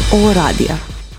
Ovo radija.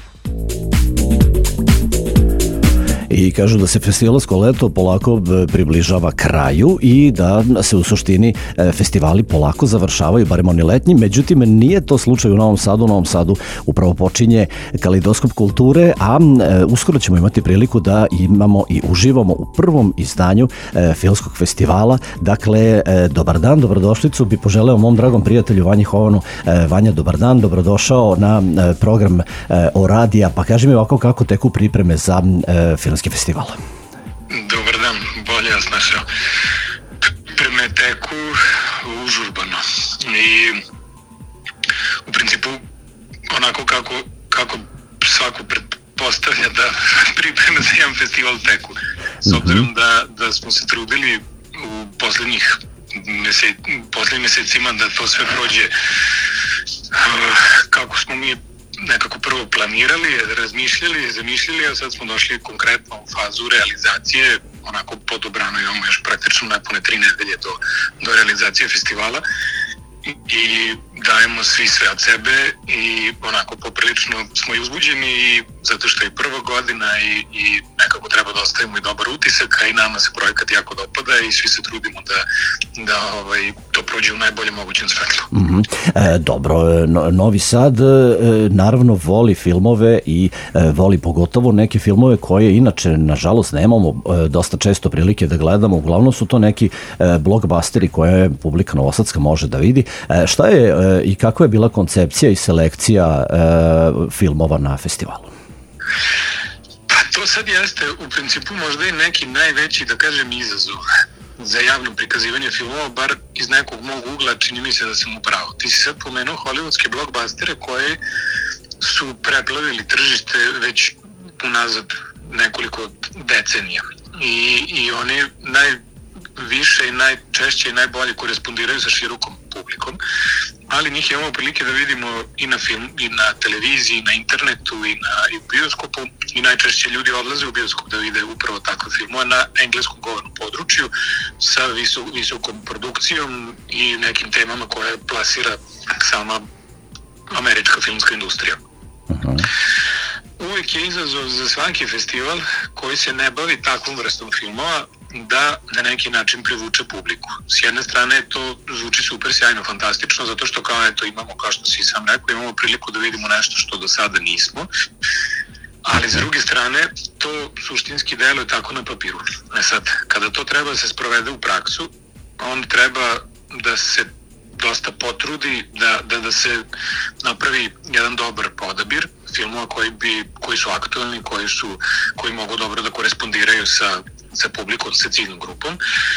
I kažu da se festivalsko leto polako približava kraju i da se u suštini festivali polako završavaju, barem oni letnji. Međutim, nije to slučaj u Novom Sadu. U Novom Sadu upravo počinje Kaleidoskop kulture, a uskoro ćemo imati priliku da imamo i uživamo u prvom izdanju filmskog festivala. Dakle, dobar dan, dobrodošlicu bi poželeo mom dragom prijatelju Vanji Hovanu. Vanja, dobar dan, dobrodošao na program O radija. Pa kaži mi ovako kako teku pripreme za filmski festival. Dobar dan, bolje vas našao. Pripreme teku užurbano i u principu onako kako svako pretpostavlja da pripreme za jedan festival teku. S obzirom da smo se trudili u poslednjim mesecima da to sve prođe kako smo mi nekako prvo planirali, razmišljali, zamišljali, a sad smo došli konkretno u fazu realizacije, onako podobrano imamo još praktično napune 3 nedelje do realizacije festivala i dajemo svi sve od sebe i onako poprilično smo i uzbuđeni i zato što je prva godina i nekako treba da ostavimo i dobar utisak, a i nama se projekat jako dopada i svi se trudimo da to prođe u najboljem mogućem svetlu. Dobro, Novi Sad naravno voli filmove i voli pogotovo neke filmove koje inače nažalost nemamo dosta često prilike da gledamo. Uglavnom su to neki blockbusteri koje publika novosadska može da vidi. Šta je i kako je bila koncepcija i selekcija filmova na festivalu? Pa to sad jeste u principu možda i neki najveći, da kažem, izazov za javno prikazivanje filmova, bar iz nekog mog ugla čini mi se da sam upravo. Ti si sad pomenuo hollywoodske blockbustere koje su preplavili tržište već unazad nekoliko decenija i oni najviše i najčešće i najbolje korespondiraju sa širokom publikom, ali njih imamo prilike da vidimo i na film, i na televiziji, i na internetu, i u bioskopu, i najčešće ljudi odlaze u bioskop da vide upravo takve filmove na engleskom govornom području sa visokom produkcijom i nekim temama koje plasira sama američka filmska industrija. Uvijek je izazov za svaki festival koji se ne bavi takvom vrstom filmova da na neki način privuče publiku. S jedne strane to zvuči super, sjajno, fantastično, zato što imamo, kao što si sam rekao, imamo priliku da vidimo nešto što do sada nismo, ali s druge strane to suštinski deluje tako na papiru. Sad, kada to treba da se sprovede u praksu, onda treba da se dosta potrudi da se napravi jedan dobar odabir filmova koji su aktualni, koji mogu dobro da korespondiraju sa publikom, sa ciljnom grupom.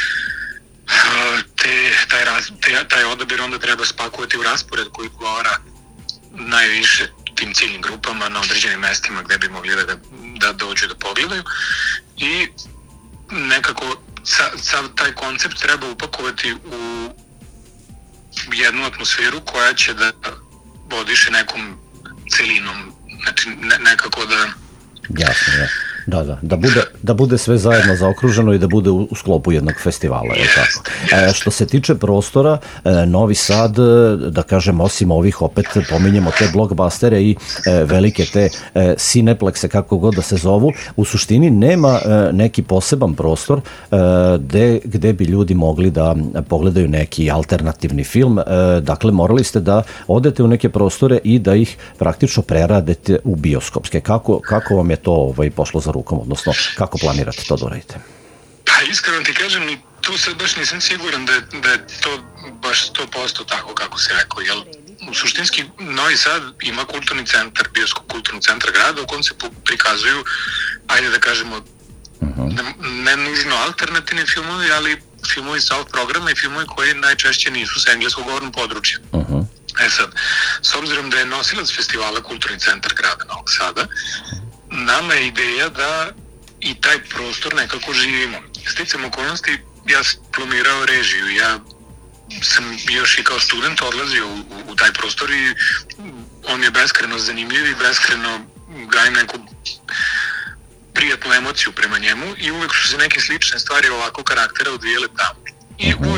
Taj odabir onda treba spakovati u raspored koji odgovara najviše tim ciljnim grupama na određenim mestima gde bi mogli da dođu da pogledaju i nekako sav taj koncept treba upakovati u jednu atmosferu koja će da odiše nekom celinom, znači nekako da... Jasno, ja. Da bude sve zajedno zaokruženo i da bude u sklopu jednog festivala, je tako. Što se tiče prostora, Novi Sad, da kažem, osim ovih, opet pominjemo te blockbustere i velike te cineplekse, kako god da se zovu, u suštini nema neki poseban prostor gde bi ljudi mogli da pogledaju neki alternativni film. Dakle, morali ste da odete u neke prostore i da ih praktično preradete u bioskopske. Kako vam je to pošlo za rukom, odnosno kako planirate to da uradite? Pa iskreno ti kažem, ni tu sad baš nisam siguran da je to baš 100% tako kako se rekao, jer u suštinski Novi Sad ima kulturni centar, bioskop kulturni centar grada u kojem se prikazuju, ajde da kažemo, ne nužno alternativni filmovi, ali filmovi sa ovog programa i filmovi koji najčešće nisu sa engleskog govornom područja. Sad, s obzirom da je nosilac festivala kulturni centar grada Novog Sada, nama je ideja da i taj prostor nekako živimo. Sticam okolnosti, ja sam diplomirao režiju, ja sam još i kao student odlazio u taj prostor i on je beskreno zanimljiv i beskreno gajim neku prijatnu emociju prema njemu i uvek su se neke slične stvari ovako karaktera odvijele tamo. I uvek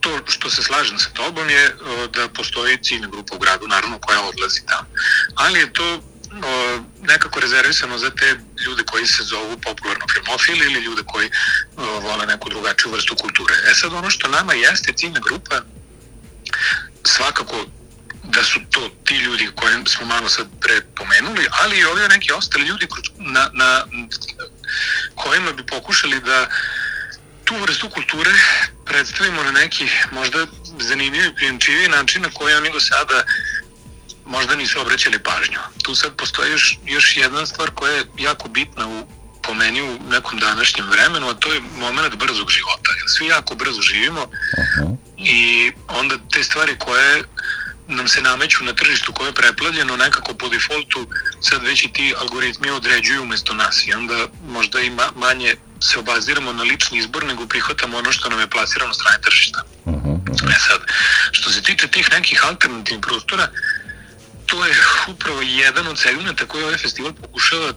to što se slažem sa tobom je da postoji ciljna grupa u gradu, naravno koja odlazi tamo. Ali je to nekako rezervisano za te ljude koji se zovu popularno filmofili ili ljude koji vole neku drugačiju vrstu kulture. Sad ono što nama jeste ciljna grupa, svakako da su to ti ljudi koje smo malo sad pre pomenuli, ali i ovi neki ostali ljudi na kojima bi pokušali da tu vrstu kulture predstavimo na neki možda zanimljiv i prijemčiviji način na koji oni do sada možda nisu obraćali pažnju. Tu sad postoji još jedna stvar koja je jako bitna po meni u nekom današnjem vremenu, a to je moment brzog života. Svi jako brzo živimo i onda te stvari koje nam se nameću na tržištu koje je preplavljeno nekako po defaultu sad već i ti algoritmi određuju umesto nas i onda možda i manje se obaziramo na lični izbor nego prihvatamo ono što nam je plasirano strane tržišta. Sad, što se tiče tih nekih alternativnih prostora, to je upravo jedan od segmenta koji ovaj festival pokušava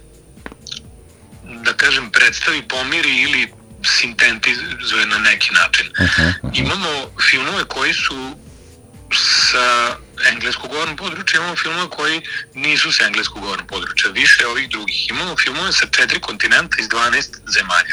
da kažem, predstavi, pomiri ili sintetizuje na neki način. Imamo filmove koji su sa engleskog govornog područja, imamo filmove koji nisu sa engleskog govornog područja, više ovih drugih. Imamo filmove sa 4 kontinenta iz 12 zemalja.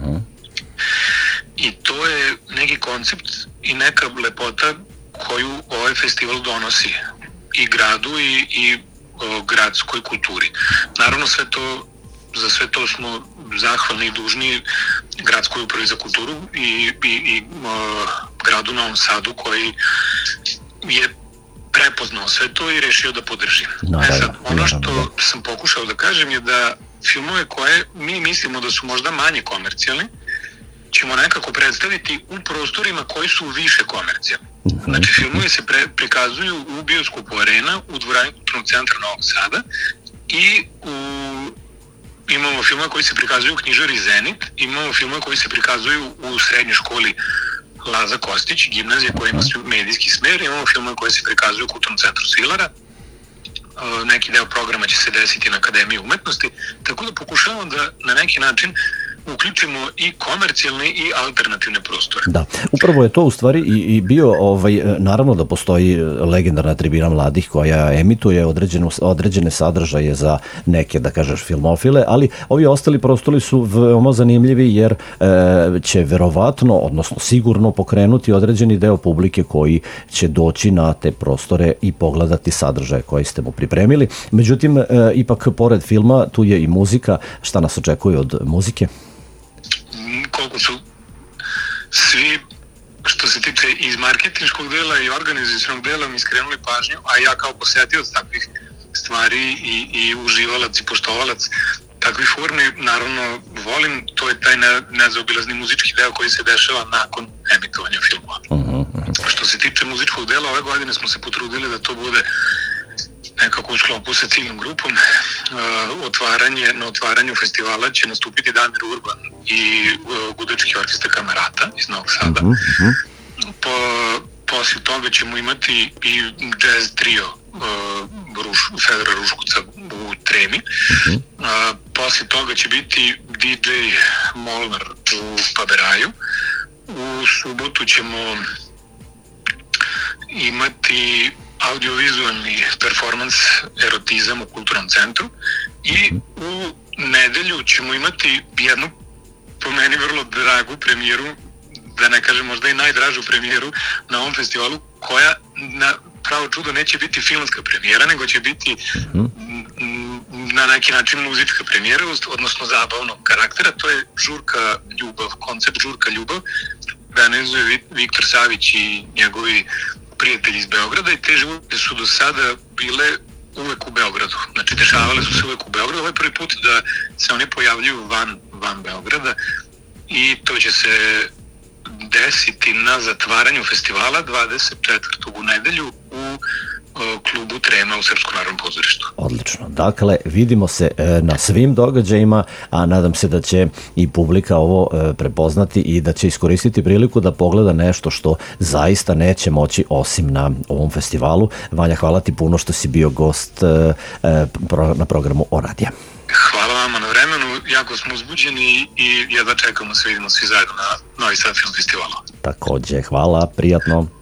I to je neki koncept i neka lepota koju ovaj festival donosi i gradu i gradskoj kulturi. Naravno za sve to smo zahvalni i dužni Gradskoj upravi za kulturu i gradu Novom Sadu koji je prepoznao sve to i rešio da podrži. Sad, ono što sam pokušao da kažem je da filmove koje mi mislimo da su možda manje komercijalni ćemo nekako predstaviti u prostorima koji su više komercijalni. Znači, filmovi se prikazuju u bioskopu Arena, u dvorani Kulturnog centra Novog Sada i imamo filmove koji se prikazuju u knjižari Zenit, imamo filmove koji se prikazuju u srednjoj školi Laza Kostić, gimnazija koja ima medijski smer, imamo filmove koji se prikazuju u Kulturnom centru Svilara, neki deo programa će se desiti na Akademiji umetnosti, tako da pokušavamo da na neki način uključimo i komercijalne i alternativne prostore. Da, upravo je to u stvari i bio, naravno da postoji legendarna tribina mladih koja emituje određene sadržaje za neke, da kažeš, filmofile, ali ovi ostali prostori su veoma zanimljivi jer će verovatno, odnosno sigurno pokrenuti određeni deo publike koji će doći na te prostore i pogledati sadržaje koje ste mu pripremili. Međutim, ipak pored filma tu je i muzika. Šta nas očekuje od muzike? Koliko su svi, što se tiče iz marketinškog dela i organizacionog dela, mi skrenuli pažnju, a ja kao posetioc takvih stvari i uživalac i poštovalac takvih formi, naravno volim, to je taj nezaobilazni muzički deo koji se dešava nakon emitovanja filmova. Što se tiče muzičkog dela, ove godine smo se potrudili da to bude nekako u sklopu sa ciljnom grupom. Na otvaranju festivala će nastupiti Damir Urban i Gudački orkestar Kamerata iz Novog Sada. Poslije toga ćemo imati i jazz trio Fedora Ruškuca u Tremi. Poslije toga će biti DJ Molnar u Paberaju. U subotu ćemo imati audiovizualni performans Erotizam u Kulturnom centru i u nedelju ćemo imati jednu, po meni, vrlo dragu premijeru, da ne kažem možda i najdražu premijeru na ovom festivalu, koja na pravo čudo neće biti filmska premijera, nego će biti na neki način muzička premijera, odnosno zabavnog karaktera. To je Žurka ljubav, koncept Žurka ljubav, organizuje Viktor Savić i njegovi prijatelji iz Beograda i te žurke su do sada bile uvek u Beogradu. Znači, dešavale su se uvek u Beogradu. Ovo je prvi put da se oni pojavljuju van Beograda i to će se desiti na zatvaranju festivala 24. u nedelju u klubu Trema u Srpskom narodnom pozorištu. Odlično. Dakle, vidimo se na svim događajima, a nadam se da će i publika ovo prepoznati i da će iskoristiti priliku da pogleda nešto što zaista neće moći osim na ovom festivalu. Vanja, hvala ti puno što si bio gost na programu Oradija. Hvala vama na vremenu, jako smo uzbuđeni i jedva čekamo se vidimo svi zajedno na Novi Sad Film Festivalu. Takođe, hvala, prijatno.